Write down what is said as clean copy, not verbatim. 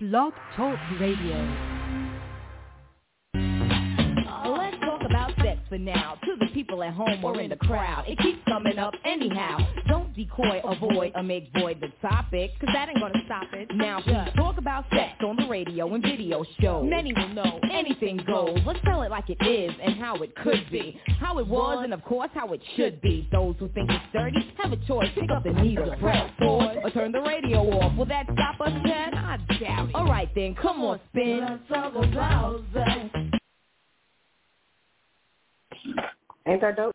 Blog Talk Radio. Let's talk about sex for now. To the people at home or in the crowd, it keeps coming up anyhow. Don't decoy, avoid, or make void the topic, cause that ain't gonna stop it. Now please talk about sex on the radio and video shows. Many will know anything goes. Let's tell it like it is and how it could be, how it was and of course how it should be. Those who think it's dirty have a choice. Pick up the needle, press pause, or turn the radio off. Will that stop us, Ted? I doubt it. Alright then, come on, spin. Let's talk about sex. Ain't that dope?